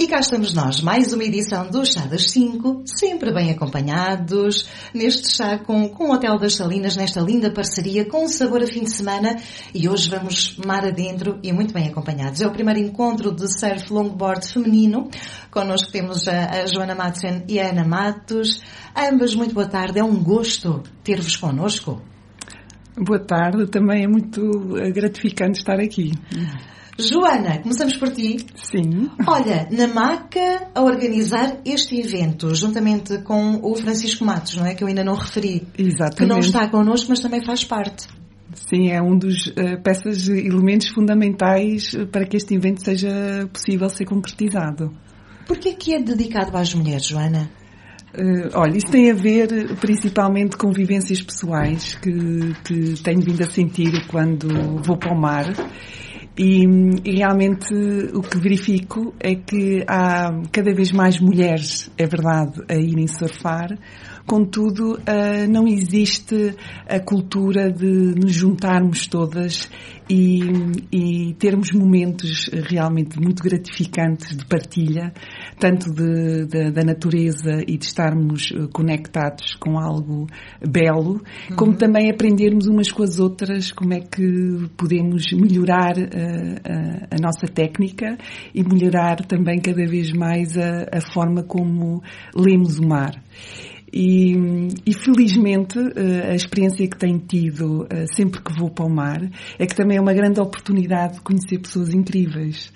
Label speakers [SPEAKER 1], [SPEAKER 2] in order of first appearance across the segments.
[SPEAKER 1] cá estamos nós, mais uma edição do Chá das 5, sempre bem acompanhados, neste chá com o Hotel das Salinas, nesta linda parceria com sabor a fim de semana, e hoje vamos mar adentro e muito bem acompanhados. É o primeiro encontro de surf longboard feminino, connosco temos a Joana Madsen e a Ana Matos, ambas muito boa tarde, é um gosto ter-vos connosco.
[SPEAKER 2] Boa tarde, também é muito gratificante estar aqui.
[SPEAKER 1] Joana, começamos por ti.
[SPEAKER 2] Sim.
[SPEAKER 1] Olha, na Maca a organizar este evento, juntamente com o Francisco Matos, não é? Que eu ainda não referi.
[SPEAKER 2] Exatamente.
[SPEAKER 1] Que não está connosco, mas também faz parte.
[SPEAKER 2] Sim, é um dos peças, elementos fundamentais para que este evento seja possível ser concretizado.
[SPEAKER 1] Porquê que é dedicado às mulheres, Joana?
[SPEAKER 2] Olha, isso tem a ver principalmente com vivências pessoais que tenho vindo a sentir quando vou para o mar. E realmente o que verifico é que há cada vez mais mulheres, é verdade, a irem surfar. Contudo, não existe a cultura de nos juntarmos todas e termos momentos realmente muito gratificantes de partilha, tanto da natureza e de estarmos conectados com algo belo, como também aprendermos umas com as outras como é que podemos melhorar a nossa técnica e melhorar também cada vez mais a forma como lemos o mar. E felizmente a experiência que tenho tido sempre que vou para o mar é que também é uma grande oportunidade de conhecer pessoas incríveis,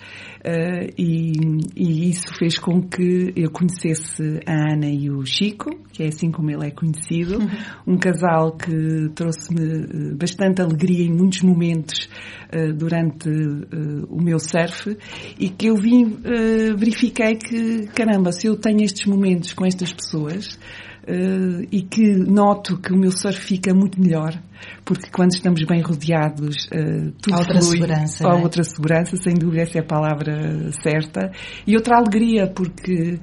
[SPEAKER 2] e isso fez com que eu conhecesse a Ana e o Chico, que é assim como ele é conhecido, um casal que trouxe-me bastante alegria em muitos momentos durante o meu surf, e que eu verifiquei que, caramba, se eu tenho estes momentos com estas pessoas, e que noto que o meu surf fica muito melhor, porque quando estamos bem rodeados, tudo
[SPEAKER 1] há outra
[SPEAKER 2] flui.
[SPEAKER 1] Segurança,
[SPEAKER 2] Há outra segurança, sem dúvida, essa é a palavra certa, e outra alegria, porque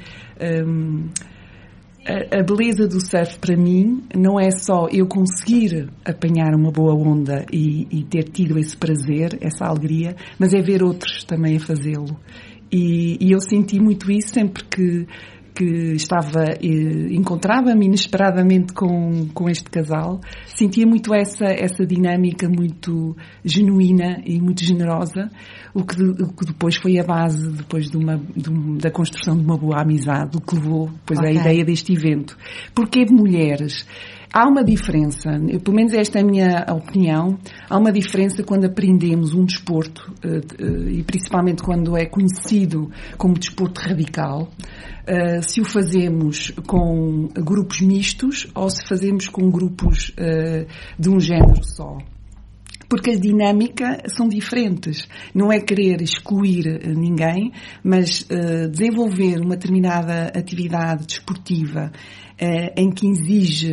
[SPEAKER 2] a beleza do surf para mim não é só eu conseguir apanhar uma boa onda e ter tido esse prazer, essa alegria, mas é ver outros também a fazê-lo, e eu senti muito isso sempre que encontrava-me inesperadamente com este casal, sentia muito essa dinâmica muito genuína e muito generosa, o que depois foi a base da construção de uma boa amizade, o que levou depois à ideia deste evento. Porquê de mulheres? Há uma diferença, pelo menos esta é a minha opinião, há uma diferença quando aprendemos um desporto, e principalmente quando é conhecido como desporto radical, se o fazemos com grupos mistos ou se fazemos com grupos de um género só. Porque a dinâmica são diferentes. Não é querer excluir ninguém, mas desenvolver uma determinada atividade desportiva em que exige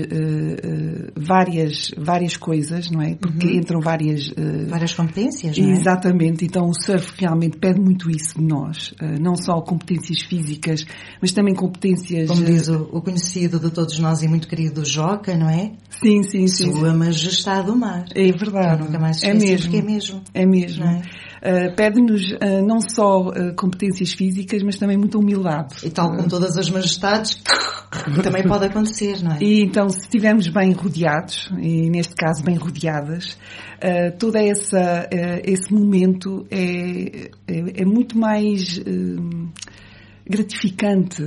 [SPEAKER 2] várias coisas, não é? Porque entram várias
[SPEAKER 1] competências, não é?
[SPEAKER 2] Exatamente. Então o surf realmente pede muito isso de nós. Não só competências físicas, mas também competências...
[SPEAKER 1] Como diz o conhecido de todos nós e muito querido Joca, não é?
[SPEAKER 2] Sim.
[SPEAKER 1] Sua Majestade do Mar.
[SPEAKER 2] É verdade.
[SPEAKER 1] Eu nunca mais esqueci, porque é mesmo.
[SPEAKER 2] É mesmo. Não é? Pede-nos não só competências físicas, mas também muita humildade.
[SPEAKER 1] E tal como todas as majestades, também pode acontecer, não é?
[SPEAKER 2] E então, se estivermos bem rodeados, e neste caso bem rodeadas, todo esse momento é muito mais gratificante,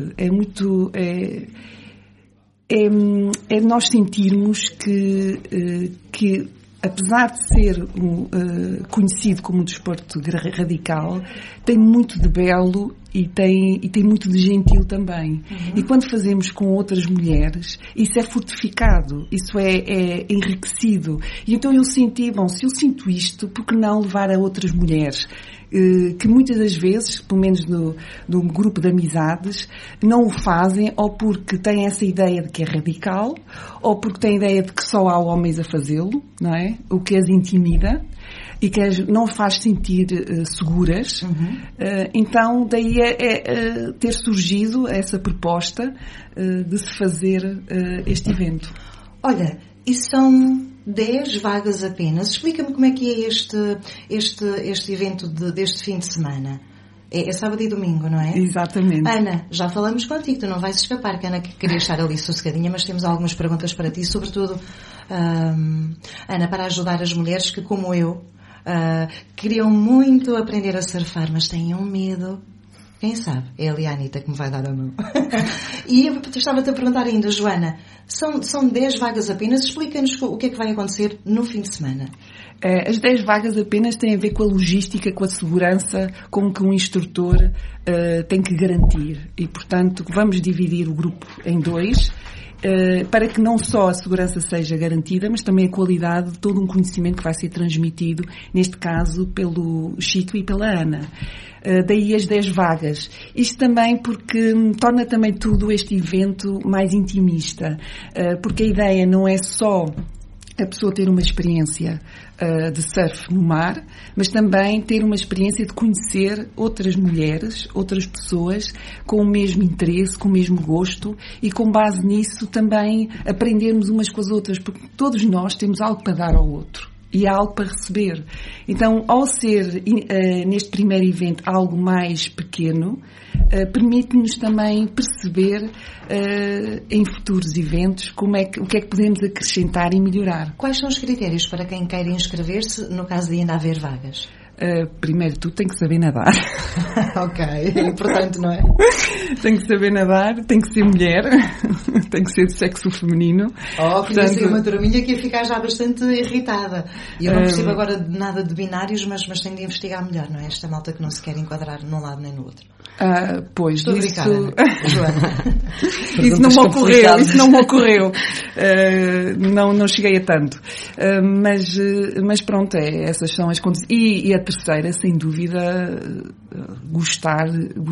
[SPEAKER 2] é nós sentirmos que apesar de ser conhecido como um desporto radical, tem muito de belo e tem muito de gentil também. E quando fazemos com outras mulheres, isso é fortificado, isso é enriquecido. E então eu senti, se eu sinto isto, por que não levar a outras mulheres? Que muitas das vezes, pelo menos num grupo de amizades, não o fazem ou porque têm essa ideia de que é radical, ou porque têm a ideia de que só há homens a fazê-lo, não é? O que as intimida e que as não faz sentir seguras. Então, daí é ter surgido essa proposta de se fazer este evento.
[SPEAKER 1] Olha, e são 10 vagas apenas. Explica-me como é que é este evento deste fim de semana. É sábado e domingo, não é?
[SPEAKER 2] Exatamente.
[SPEAKER 1] Ana, já falamos contigo, tu não vais escapar, que a Ana queria estar ali sossegadinha, mas temos algumas perguntas para ti, sobretudo, Ana, para ajudar as mulheres que, como eu, queriam muito aprender a surfar, mas têm um medo. Quem sabe? É ali a Anitta que me vai dar a mão. E eu estava-te a perguntar ainda, Joana, são 10 vagas apenas, explica-nos o que é que vai acontecer no fim de semana.
[SPEAKER 2] As 10 vagas apenas têm a ver com a logística, com a segurança, com que um instrutor tem que garantir. E, portanto, vamos dividir o grupo em 2, para que não só a segurança seja garantida, mas também a qualidade de todo um conhecimento que vai ser transmitido, neste caso, pelo Chico e pela Ana. Daí as 10 vagas. Isto também porque torna também tudo este evento mais intimista, porque a ideia não é só a pessoa ter uma experiência de surf no mar, mas também ter uma experiência de conhecer outras mulheres, outras pessoas com o mesmo interesse, com o mesmo gosto, e com base nisso também aprendermos umas com as outras, porque todos nós temos algo para dar ao outro. E há algo para receber. Então, ao ser neste primeiro evento algo mais pequeno, permite-nos também perceber em futuros eventos o que é que podemos acrescentar e melhorar.
[SPEAKER 1] Quais são os critérios para quem queira inscrever-se no caso de ainda haver vagas?
[SPEAKER 2] Primeiro tu tem que saber nadar.
[SPEAKER 1] Ok, é importante, não é?
[SPEAKER 2] Tem que saber nadar, tem que ser mulher, tem que ser de sexo feminino.
[SPEAKER 1] Conheci uma turminha que ia ficar já bastante irritada. E eu não percebo agora nada de binários, mas tenho de investigar melhor, não é? Esta malta que não se quer enquadrar num lado nem no outro.
[SPEAKER 2] Pois,
[SPEAKER 1] estou
[SPEAKER 2] isso...
[SPEAKER 1] Joana.
[SPEAKER 2] Isso não me ocorreu. Não cheguei a tanto. Mas pronto, essas são as condições. E a terceira, sem dúvida, gostar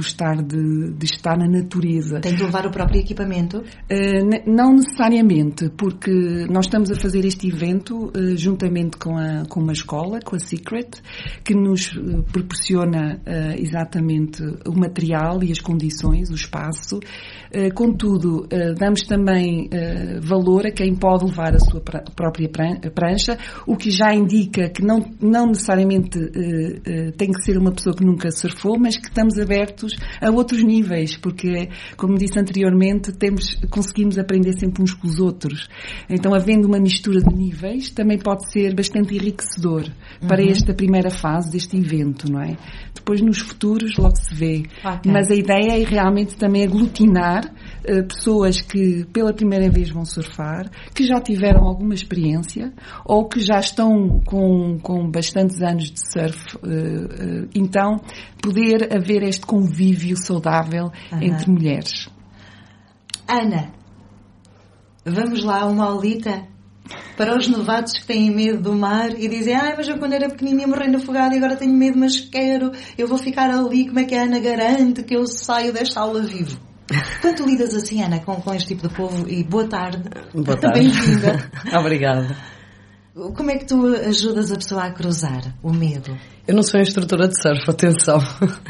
[SPEAKER 2] de estar na natureza.
[SPEAKER 1] Tem de levar o próprio equipamento?
[SPEAKER 2] Não necessariamente, porque nós estamos a fazer este evento juntamente com uma escola, com a Secret, que nos proporciona exatamente o material e as condições, o espaço. Contudo, damos também valor a quem pode levar a sua própria prancha, o que já indica que não necessariamente tem que ser uma pessoa que nunca surfou, mas que estamos abertos a outros níveis, porque, como disse anteriormente, conseguimos aprender sempre uns com os outros. Então, havendo uma mistura de níveis, também pode ser bastante enriquecedor para esta primeira fase deste evento, não é? Depois, nos futuros, logo se vê. Okay. Mas a ideia é realmente também aglutinar pessoas que pela primeira vez vão surfar, que já tiveram alguma experiência ou que já estão com bastantes anos de surf. Então, poder haver este convívio saudável entre mulheres.
[SPEAKER 1] Ana, vamos lá, uma aulita para os novatos que têm medo do mar e dizem, mas eu quando era pequenininha morrendo afogada e agora tenho medo, mas eu vou ficar ali, como é que a Ana garante que eu saio desta aula vivo? Quando tu lidas assim, Ana, com este tipo de povo, e boa tarde.
[SPEAKER 3] Boa tarde.
[SPEAKER 1] Bem-vinda.
[SPEAKER 3] Obrigada.
[SPEAKER 1] Como é que tu ajudas a pessoa a cruzar o medo?
[SPEAKER 3] Eu não sou instrutora de surf, atenção.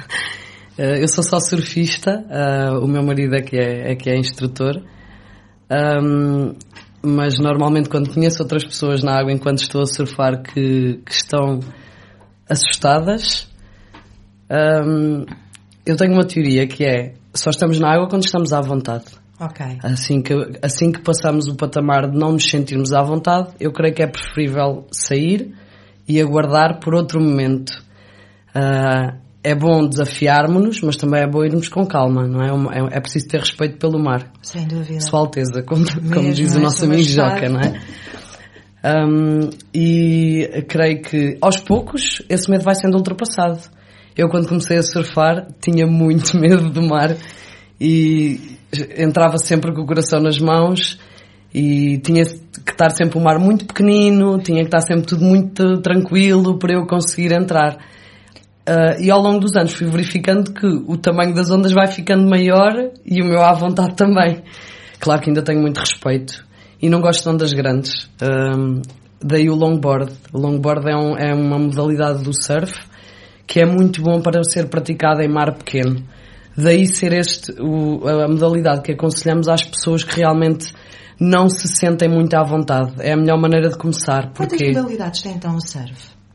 [SPEAKER 3] Eu sou só surfista, o meu marido é que é instrutor. Mas normalmente quando conheço outras pessoas na água enquanto estou a surfar que estão assustadas, eu tenho uma teoria que é: só estamos na água quando estamos à vontade.
[SPEAKER 1] Okay.
[SPEAKER 3] Assim que passamos o patamar de não nos sentirmos à vontade, eu creio que é preferível sair e aguardar por outro momento. É bom desafiarmos-nos, mas também é bom irmos com calma, não é? É preciso ter respeito pelo mar.
[SPEAKER 1] Sem dúvida.
[SPEAKER 3] Sua Alteza, como diz o nosso amigo Joca, não é? E creio que aos poucos esse medo vai sendo ultrapassado. Eu, quando comecei a surfar, tinha muito medo do mar e entrava sempre com o coração nas mãos e tinha que estar sempre o mar muito pequenino, tinha que estar sempre tudo muito tranquilo para eu conseguir entrar. E ao longo dos anos fui verificando que o tamanho das ondas vai ficando maior e o meu à vontade também. Claro que ainda tenho muito respeito e não gosto de ondas grandes. Daí o longboard. O longboard é uma modalidade do surf que é muito bom para ser praticada em mar pequeno. Daí ser a modalidade que aconselhamos às pessoas que realmente não se sentem muito à vontade. É a melhor maneira de começar.
[SPEAKER 1] Quantas modalidades tem então o surf?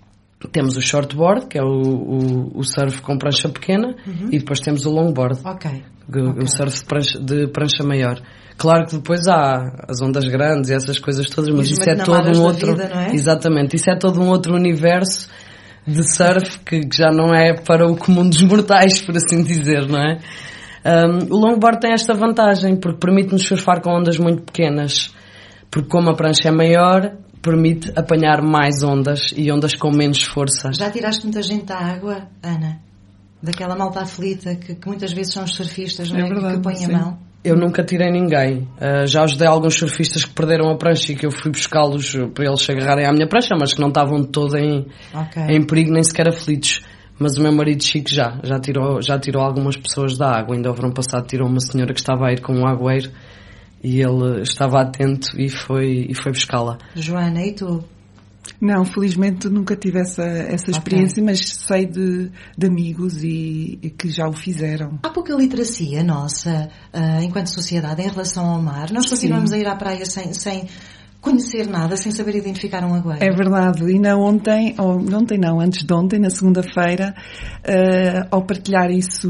[SPEAKER 3] Temos o shortboard, que é o surf com prancha pequena, e depois temos o longboard, o surf de prancha maior. Claro que depois há as ondas grandes e essas coisas todas, mas isso é todo um outro...
[SPEAKER 1] Vida, não é?
[SPEAKER 3] Exatamente, isso é todo um outro universo de surf que já não é para o comum dos mortais, por assim dizer, não é? O longboard tem esta vantagem, porque permite-nos surfar com ondas muito pequenas, porque como a prancha é maior, permite apanhar mais ondas e ondas com menos força.
[SPEAKER 1] Já tiraste muita gente da água, Ana? Daquela malta aflita que muitas vezes são os surfistas, não é?
[SPEAKER 2] Verdade,
[SPEAKER 1] que põem
[SPEAKER 2] sim.
[SPEAKER 1] a mão.
[SPEAKER 3] Eu nunca tirei ninguém. Já ajudei alguns surfistas que perderam a prancha e que eu fui buscá-los para eles se agarrarem à minha prancha, mas que não estavam de todo em perigo, nem sequer aflitos. Mas o meu marido Chico já tirou algumas pessoas da água. Ainda o verão passado tirou uma senhora que estava a ir com um agueiro e ele estava atento e foi buscá-la.
[SPEAKER 1] Joana, e tu?
[SPEAKER 2] Não, felizmente nunca tive essa experiência, mas sei de amigos e que já o fizeram.
[SPEAKER 1] Há pouca literacia nossa, enquanto sociedade, em relação ao mar. Nós continuamos a ir à praia sem conhecer nada, sem saber identificar um agueiro.
[SPEAKER 2] É verdade. E antes de ontem, na segunda-feira, ao partilhar isso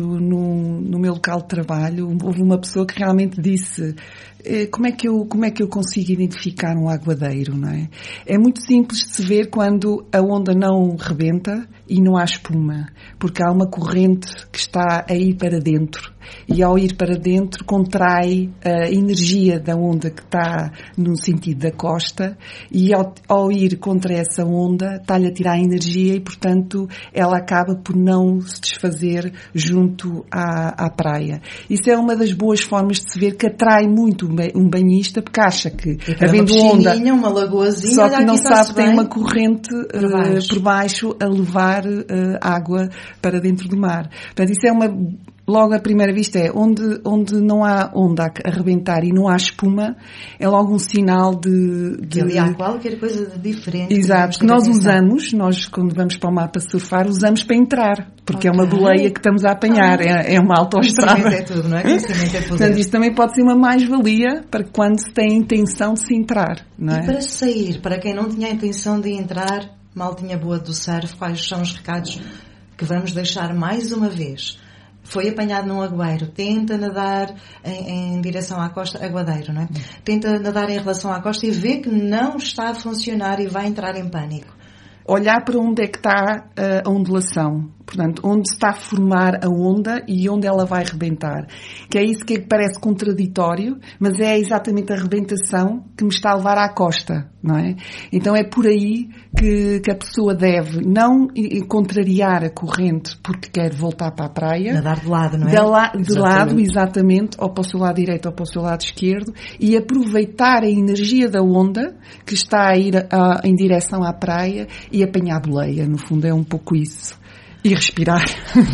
[SPEAKER 2] no meu local de trabalho, houve uma pessoa que realmente disse: como é que eu consigo identificar um aguadeiro, não é? É muito simples de se ver quando a onda não rebenta e não há espuma, porque há uma corrente que está a ir para dentro, e ao ir para dentro contrai a energia da onda que está no sentido da costa, e ao ir contra essa onda está-lhe a tirar a energia e, portanto, ela acaba por não se desfazer junto à praia. Isso é uma das boas formas de se ver, que atrai muito um banhista, porque acha que havendo onda,
[SPEAKER 1] uma lagoazinha,
[SPEAKER 2] só que não sabe que tem uma corrente por baixo a levar água para dentro do mar. Portanto, isso é logo à primeira vista onde não há onda a arrebentar e não há espuma, é logo um sinal de
[SPEAKER 1] ali há qualquer coisa de diferente.
[SPEAKER 2] Exato, que nós quando vamos para o mar para surfar, usamos para entrar, porque é uma boleia que estamos a apanhar, é uma autoestrada.
[SPEAKER 1] Conhecimento é tudo, não é? Conhecimento é poder.
[SPEAKER 2] Portanto, isso também pode ser uma mais-valia para quando se tem a intenção de se entrar, não é?
[SPEAKER 1] E para sair, para quem não tinha a intenção de entrar, mal tinha boa do surf, quais são os recados que vamos deixar mais uma vez? Foi apanhado num agueiro, tenta nadar em direção à costa, aguadeiro, não é? Tenta nadar em relação à costa e vê que não está a funcionar e vai entrar em pânico.
[SPEAKER 2] Olhar para onde é que está a ondulação. Portanto, onde se está a formar a onda e onde ela vai rebentar. Que é isso que parece contraditório, mas é exatamente a rebentação que me está a levar à costa, não é? Então é por aí que a pessoa deve não contrariar a corrente porque quer voltar para a praia.
[SPEAKER 1] Nadar de lado, não é?
[SPEAKER 2] De lado, exatamente, ou para o seu lado direito ou para o seu lado esquerdo, e aproveitar a energia da onda que está a ir em direção à praia e apanhar a boleia. No fundo é um pouco isso. E respirar.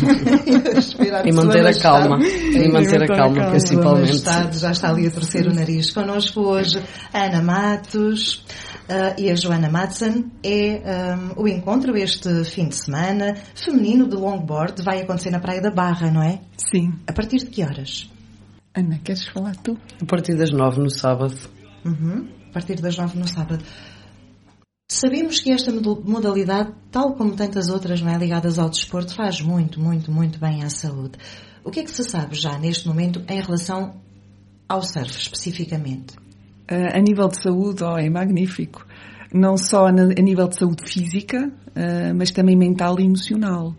[SPEAKER 3] E manter a calma. E manter a calma, principalmente.
[SPEAKER 1] Já está ali a torcer o nariz. Connosco hoje Ana Matos e a Joana Madsen. É o encontro este fim de semana feminino de longboard. Vai acontecer na Praia da Barra, não é?
[SPEAKER 2] Sim.
[SPEAKER 1] A partir de que horas?
[SPEAKER 2] Ana, queres falar tu?
[SPEAKER 3] A partir das 9 no sábado.
[SPEAKER 1] A partir das 9 no sábado. Sabemos que esta modalidade, tal como tantas outras, não é, ligadas ao desporto, faz muito, muito, muito bem à saúde. O que é que se sabe já neste momento em relação ao surf, especificamente?
[SPEAKER 2] A nível de saúde, é magnífico. Não só a nível de saúde física, mas também mental e emocional.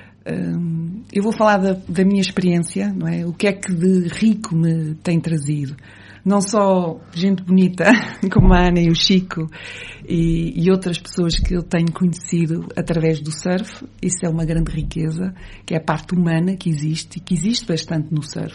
[SPEAKER 2] Eu vou falar da minha experiência, não é? O que é que de rico me tem trazido. Não só gente bonita como a Ana e o Chico e outras pessoas que eu tenho conhecido através do surf, isso é uma grande riqueza, que é a parte humana que existe e que existe bastante no surf.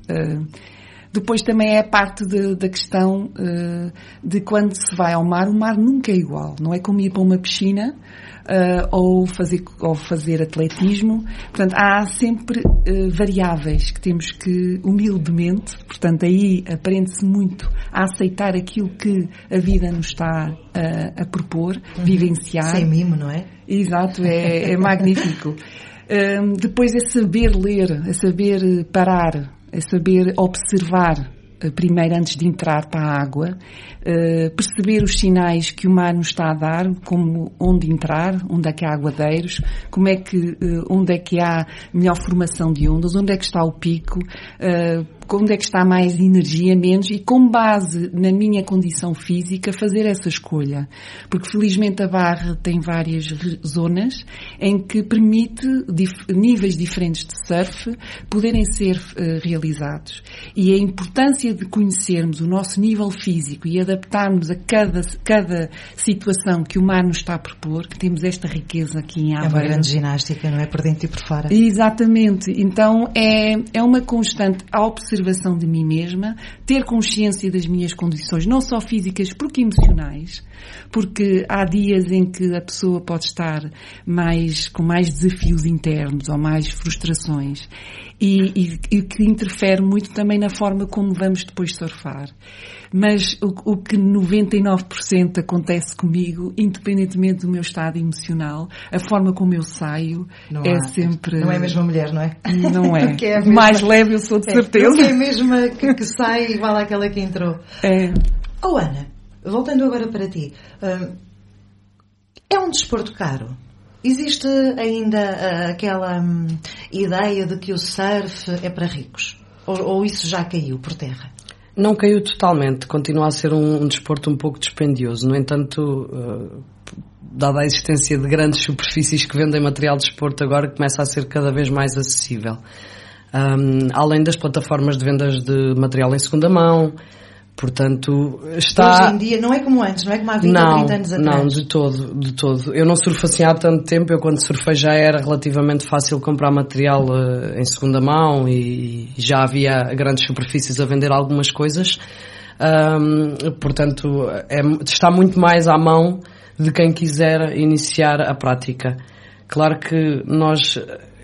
[SPEAKER 2] Depois também é a parte da questão de quando se vai ao mar, o mar nunca é igual, não é como ir para uma piscina ou fazer atletismo. Portanto, há sempre variáveis que temos que, humildemente, portanto, aí aprende-se muito a aceitar aquilo que a vida nos está a propor, vivenciar.
[SPEAKER 1] Sem mimo, não é?
[SPEAKER 2] Exato, é magnífico. Depois é saber ler, é saber parar, é saber observar primeiro antes de entrar para a água, perceber os sinais que o mar nos está a dar, como onde entrar, onde é que há aguadeiros, onde é que há melhor formação de ondas, onde é que está o pico, onde é que está mais energia, menos, e com base na minha condição física fazer essa escolha. Porque felizmente a Barra tem várias zonas em que permite níveis diferentes de surf poderem ser realizados. E a importância de conhecermos o nosso nível físico e adaptarmos a cada situação que o mar nos está a propor, que temos esta riqueza aqui em Aveiro.
[SPEAKER 1] É uma grande ginástica, não é? Por dentro e por fora.
[SPEAKER 2] Exatamente. Então é uma constante observação de mim mesma, ter consciência das minhas condições, não só físicas, porque emocionais, porque há dias em que a pessoa pode estar com mais desafios internos ou mais frustrações e que interfere muito também na forma como vamos depois surfar. Mas o que 99% acontece comigo, independentemente do meu estado emocional, a forma como eu saio sempre...
[SPEAKER 1] Não é a mesma mulher, não é?
[SPEAKER 2] Não é.
[SPEAKER 1] É
[SPEAKER 2] o mais leve eu sou de certeza.
[SPEAKER 1] Não é a mesma que sai igual àquela que entrou. Ana, voltando agora para ti, é um desporto caro? Existe ainda aquela ideia de que o surf é para ricos? Ou isso já caiu por terra?
[SPEAKER 3] Não caiu totalmente, continua a ser um desporto um pouco dispendioso. No entanto, dada a existência de grandes superfícies que vendem material de desporto, agora começa a ser cada vez mais acessível. Além das plataformas de vendas de material em segunda mão, portanto, está...
[SPEAKER 1] Hoje em dia não é como antes, não é como há 20 ou 30 anos atrás?
[SPEAKER 3] Não, de todo. Eu não surfo assim há tanto tempo, eu quando surfei já era relativamente fácil comprar material em segunda mão e já havia grandes superfícies a vender algumas coisas, portanto, está muito mais à mão de quem quiser iniciar a prática. Claro que nós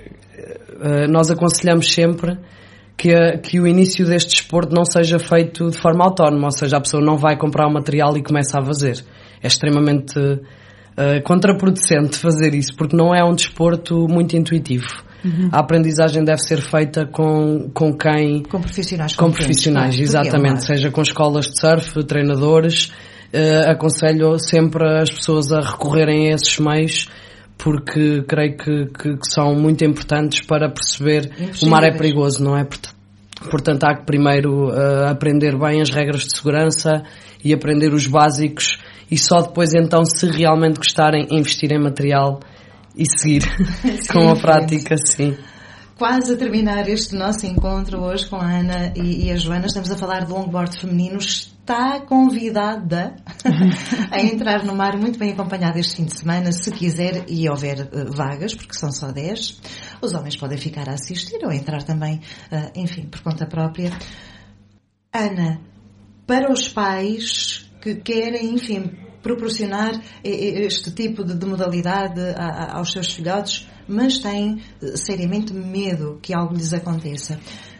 [SPEAKER 3] aconselhamos sempre que o início deste desporto não seja feito de forma autónoma, ou seja, a pessoa não vai comprar o material e começa a fazer. É extremamente contraproducente fazer isso, porque não é um desporto muito intuitivo. Uhum. A aprendizagem deve ser feita com quem...
[SPEAKER 1] Com profissionais.
[SPEAKER 3] Com profissionais, exatamente. Seja com escolas de surf, treinadores. Aconselho sempre as pessoas a recorrerem a esses meios, porque creio que são muito importantes para perceber o mar é perigoso, não é? Portanto, há que primeiro aprender bem as regras de segurança e aprender os básicos e só depois então, se realmente gostarem, investir em material e seguir com a prática, sim.
[SPEAKER 1] Quase a terminar este nosso encontro hoje com a Ana e a Joana, estamos a falar de longboard feminino. Está convidada a entrar no mar muito bem acompanhada este fim de semana, se quiser e houver vagas, porque são só 10. Os homens podem ficar a assistir ou entrar também, enfim, por conta própria. Ana, para os pais que querem, enfim, proporcionar este tipo de modalidade aos seus filhotes, mas têm seriamente medo que algo lhes aconteça.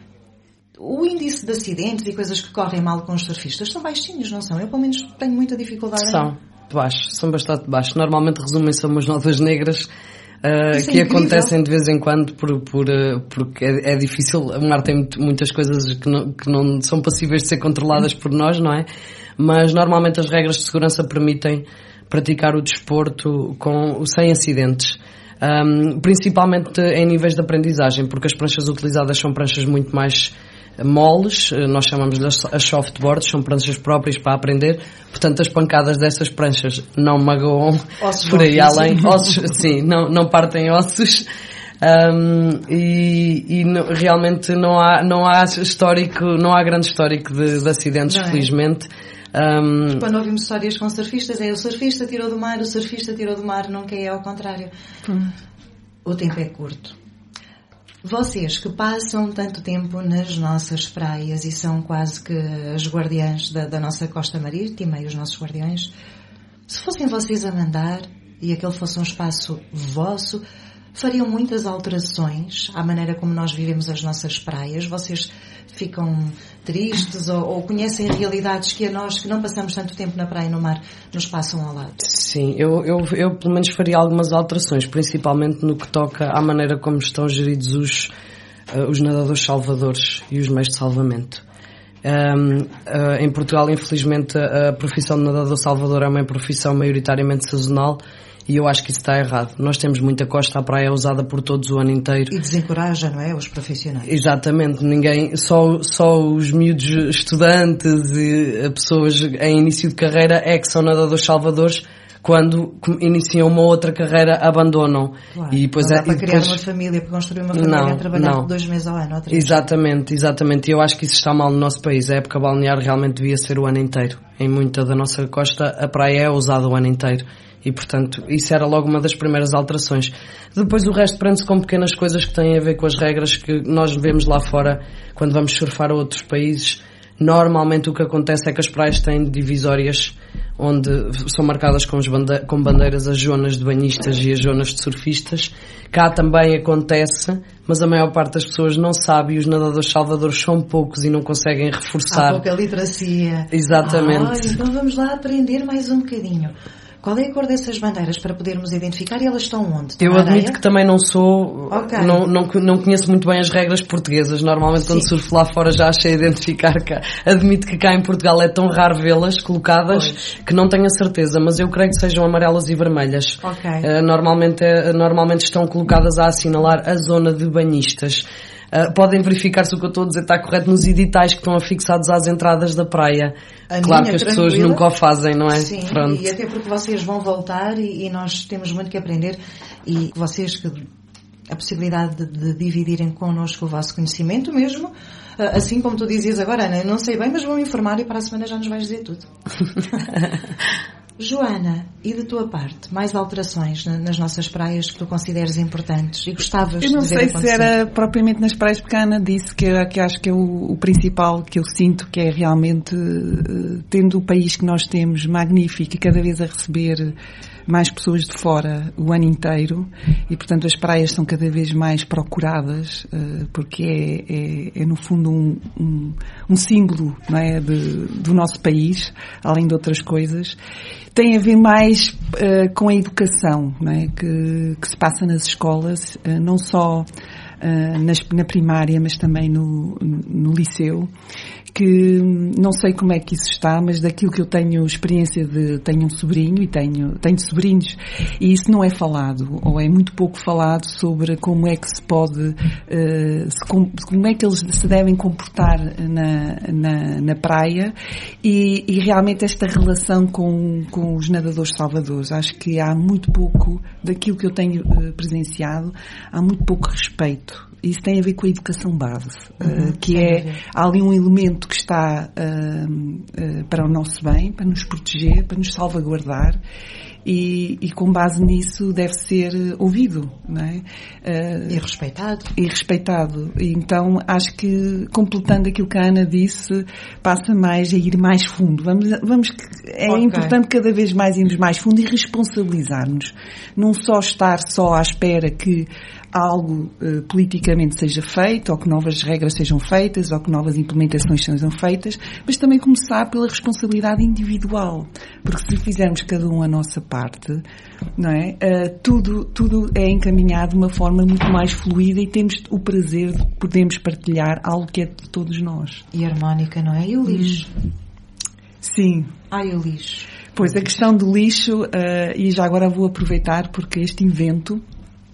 [SPEAKER 1] O índice de acidentes e coisas que correm mal com os surfistas são baixinhos, não são? Eu, pelo menos, tenho muita dificuldade.
[SPEAKER 3] São bastante baixos. Normalmente resumem-se a umas notas negras que acontecem de vez em quando porque é difícil. O mar tem muitas coisas que não são passíveis de ser controladas por nós, não é? Mas normalmente as regras de segurança permitem praticar o desporto sem acidentes. Principalmente em níveis de aprendizagem, porque as pranchas utilizadas são pranchas muito mais moles, nós chamamos-lhe as softboards, são pranchas próprias para aprender, portanto as pancadas dessas pranchas não magoam ossos por aí além, ossos, sim, não partem ossos, realmente não há histórico, não há grande histórico de acidentes, felizmente.
[SPEAKER 1] Quando ouvimos histórias com surfistas, o surfista tirou do mar, nunca é ao contrário. O tempo é curto. Vocês que passam tanto tempo nas nossas praias e são quase que as guardiãs da nossa costa marítima e os nossos guardiões, se fossem vocês a mandar e aquele fosse um espaço vosso, fariam muitas alterações à maneira como nós vivemos as nossas praias? Vocês ficam tristes ou conhecem realidades que a nós, que não passamos tanto tempo na praia e no mar, nos passam ao lado?
[SPEAKER 3] Sim, eu pelo menos faria algumas alterações, principalmente no que toca à maneira como estão geridos os nadadores salvadores e os meios de salvamento. Em Portugal, infelizmente, a profissão de nadador salvador é uma profissão maioritariamente sazonal e eu acho que isso está errado. Nós temos muita costa, a praia é usada por todos o ano inteiro.
[SPEAKER 1] E desencoraja, não é, os profissionais?
[SPEAKER 3] Exatamente, ninguém, só os miúdos estudantes e pessoas em início de carreira é que são nadadores salvadores. Quando iniciam uma outra carreira, abandonam.
[SPEAKER 1] Claro.
[SPEAKER 3] E depois
[SPEAKER 1] não dá para criar uma família, para construir uma família, a trabalhar 2 meses ao ano.
[SPEAKER 3] Exatamente. E eu acho que isso está mal no nosso país. A época balnear realmente devia ser o ano inteiro. Em muita da nossa costa, a praia é usada o ano inteiro. E, portanto, isso era logo uma das primeiras alterações. Depois o resto prende-se com pequenas coisas que têm a ver com as regras que nós vemos lá fora quando vamos surfar a outros países. Normalmente o que acontece é que as praias têm divisórias onde são marcadas com bandeiras as zonas de banhistas e as zonas de surfistas. Cá também acontece, mas a maior parte das pessoas não sabe e os nadadores salvadores são poucos e não conseguem reforçar.
[SPEAKER 1] Há pouca literacia.
[SPEAKER 3] Exatamente.
[SPEAKER 1] Então vamos lá aprender mais um bocadinho. Qual é a cor dessas bandeiras para podermos identificar e elas estão onde?
[SPEAKER 3] Eu admito que também não sou, não conheço muito bem as regras portuguesas. Normalmente quando surfo lá fora já achei identificar cá. Admito que cá em Portugal é tão raro vê-las colocadas que não tenho a certeza, mas eu creio que sejam amarelas e vermelhas. Normalmente estão colocadas a assinalar a zona de banhistas. Podem verificar se o que eu estou a dizer está correto nos editais que estão afixados às entradas da praia. Claro que as pessoas nunca o fazem, não é?
[SPEAKER 1] Sim, e até porque vocês vão voltar e nós temos muito que aprender e vocês a possibilidade de dividirem connosco o vosso conhecimento mesmo, assim como tu dizias agora, Ana, não sei bem, mas vou-me informar e para a semana já nos vais dizer tudo. Joana, e da tua parte, mais alterações nas nossas praias que tu consideres importantes e gostavas de ver acontecer?
[SPEAKER 2] Eu não sei se era propriamente nas praias, porque a Ana disse que acho que é o principal que eu sinto, que é realmente, tendo o país que nós temos magnífico e cada vez a receber mais pessoas de fora o ano inteiro e, portanto, as praias são cada vez mais procuradas porque é no fundo um símbolo, não é, do nosso país, além de outras coisas. Tem a ver mais com a educação, não é, que se passa nas escolas, não só na primária, mas também no liceu, que não sei como é que isso está, mas daquilo que eu tenho experiência tenho um sobrinho e tenho sobrinhos, e isso não é falado, ou é muito pouco falado sobre como é que se pode, como é que eles se devem comportar na praia e realmente esta relação com os nadadores salvadores. Acho que há muito pouco, daquilo que eu tenho presenciado, há muito pouco respeito. Isso tem a ver com a educação base, que há ali um elemento que está para o nosso bem, para nos proteger, para nos salvaguardar e com base nisso deve ser ouvido, não é?
[SPEAKER 1] E respeitado.
[SPEAKER 2] E então acho que, completando aquilo que a Ana disse, passa mais a ir mais fundo. Importante cada vez mais irmos mais fundo e responsabilizar-nos. Não só estar à espera que algo politicamente seja feito, ou que novas regras sejam feitas, ou que novas implementações sejam feitas, mas também começar pela responsabilidade individual. Porque se fizermos cada um a nossa parte, não é? Tudo é encaminhado de uma forma muito mais fluida e temos o prazer de podermos partilhar algo que é de todos nós.
[SPEAKER 1] E harmónica, não é? E o lixo?
[SPEAKER 2] Sim.
[SPEAKER 1] E o lixo?
[SPEAKER 2] Pois, a questão do lixo, e já agora vou aproveitar porque este evento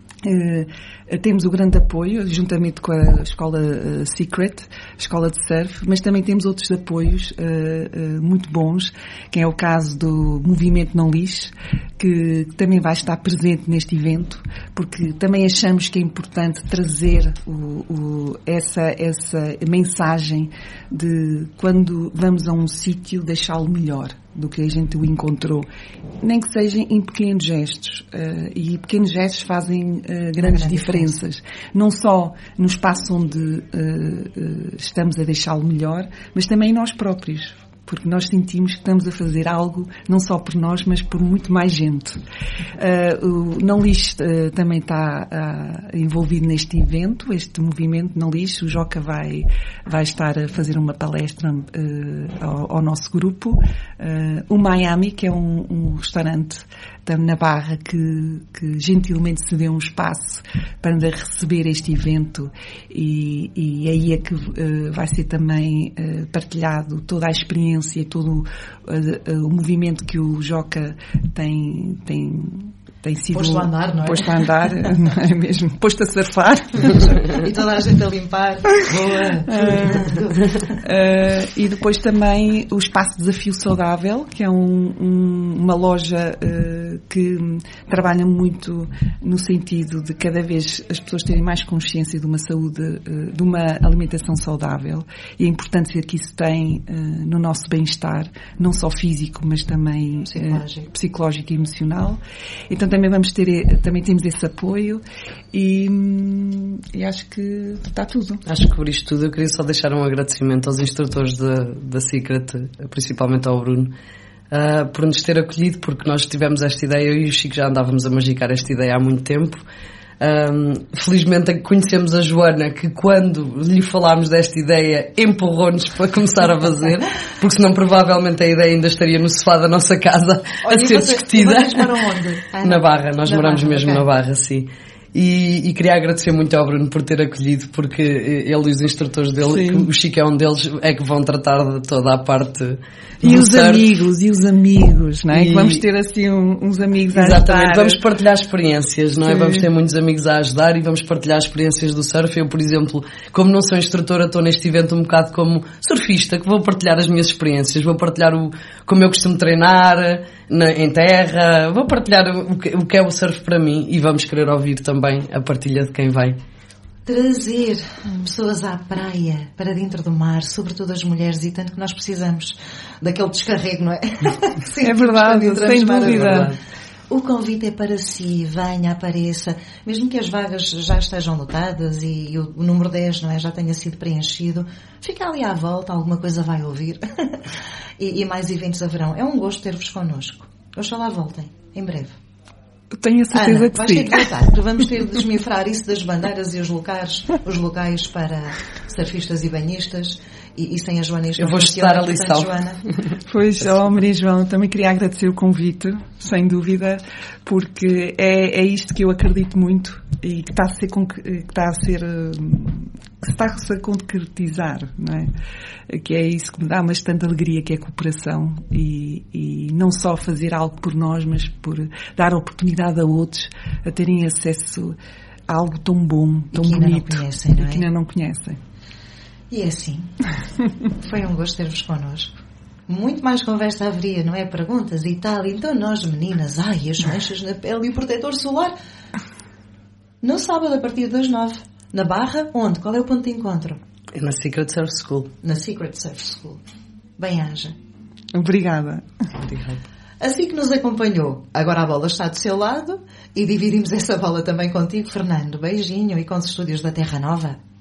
[SPEAKER 2] temos o grande apoio, juntamente com a escola Secret, escola de surf, mas também temos outros apoios muito bons, que é o caso do Movimento Não Lixe, que também vai estar presente neste evento, porque também achamos que é importante trazer essa mensagem de quando vamos a um sítio deixá-lo melhor do que a gente o encontrou, nem que seja em pequenos gestos, e pequenos gestos fazem grandes diferenças, não só no espaço onde estamos a deixá-lo melhor, mas também nós próprios, porque nós sentimos que estamos a fazer algo não só por nós, mas por muito mais gente. O Não Lixe também está envolvido neste evento, este movimento Não Lixe. O Joca vai estar a fazer uma palestra ao nosso grupo. O Miami, que é um restaurante na Barra, que gentilmente cedeu um espaço para receber este evento, e aí é que vai ser também partilhado toda a experiência, todo o movimento que o Joca tem sido
[SPEAKER 1] posto a andar, não é?
[SPEAKER 2] Posto a andar, não é mesmo? Posto a surfar.
[SPEAKER 1] E toda a gente a limpar. Boa!
[SPEAKER 2] E depois também o Espaço Desafio Saudável, que é uma loja que trabalha muito no sentido de cada vez as pessoas terem mais consciência de uma saúde, de uma alimentação saudável, e a importância que isso tem no nosso bem-estar, não só físico, mas também psicológico e emocional. Então também temos esse apoio, e acho que está tudo.
[SPEAKER 3] Acho que por isto tudo eu queria só deixar um agradecimento aos instrutores da Secret, principalmente ao Bruno, por nos ter acolhido, porque nós tivemos esta ideia, eu e o Chico já andávamos a magicar esta ideia há muito tempo. Felizmente conhecemos a Joana, que quando lhe falámos desta ideia empurrou-nos para começar a fazer, porque senão provavelmente a ideia ainda estaria no sofá da nossa casa a ser discutida.
[SPEAKER 1] Vocês moram onde?
[SPEAKER 3] Na Barra, nós moramos mesmo
[SPEAKER 1] okay.
[SPEAKER 3] na Barra, sim. E queria agradecer muito ao Bruno por ter acolhido, porque ele e os instrutores dele, o Chico é um deles, é que vão tratar de toda a parte
[SPEAKER 2] e os amigos, não é? Que vamos ter assim uns amigos a ajudar.
[SPEAKER 3] Exatamente, vamos partilhar experiências, não é? Vamos ter muitos amigos a ajudar e vamos partilhar experiências do surf. Eu, por exemplo, como não sou instrutora, estou neste evento um bocado como surfista, que vou partilhar as minhas experiências, vou partilhar como eu costumo treinar em terra, vou partilhar o que é o surf para mim, e vamos querer ouvir também a partilha de quem vem.
[SPEAKER 1] Trazer pessoas à praia, para dentro do mar, sobretudo as mulheres, e tanto que nós precisamos daquele descarrego, não é?
[SPEAKER 2] É verdade, sem dúvida.
[SPEAKER 1] O convite é para si, venha, apareça, mesmo que as vagas já estejam lotadas e o número 10, não é, já tenha sido preenchido, fica ali à volta, alguma coisa vai ouvir. e mais eventos haverão. É um gosto ter-vos connosco. Oxalá voltem, em breve.
[SPEAKER 2] Tenho a certeza
[SPEAKER 1] Ana,
[SPEAKER 2] que
[SPEAKER 1] vais
[SPEAKER 2] sim.
[SPEAKER 1] ter de voltar, porque vamos ter de desmifrar isso das bandeiras e os locais para surfistas e banhistas, e sem a Joana.
[SPEAKER 3] Eu vou estudar a lição.
[SPEAKER 2] Pois, Maria João, também queria agradecer o convite, sem dúvida, porque é isto que eu acredito muito e que está a se concretizar, não é? Que é isso que me dá bastante alegria, que é a cooperação, e não só fazer algo por nós, mas por dar a oportunidade a outros a terem acesso a algo tão bom, tão bonito,
[SPEAKER 1] e que
[SPEAKER 2] ainda não conhecem.
[SPEAKER 1] E é assim, foi um gosto ter-vos connosco. Muito mais conversa haveria, não é? Perguntas e tal. Então nós, meninas, as manchas na pele e o protetor solar. No sábado, a partir das 9. Na Barra, onde? Qual é o ponto de encontro?
[SPEAKER 3] É na Secret Surf School.
[SPEAKER 1] Na Secret Surf School. Bem-haja.
[SPEAKER 2] Obrigada.
[SPEAKER 1] Assim que nos acompanhou, agora a bola está do seu lado e dividimos essa bola também contigo, Fernando. Beijinho, e com os estúdios da Terra Nova.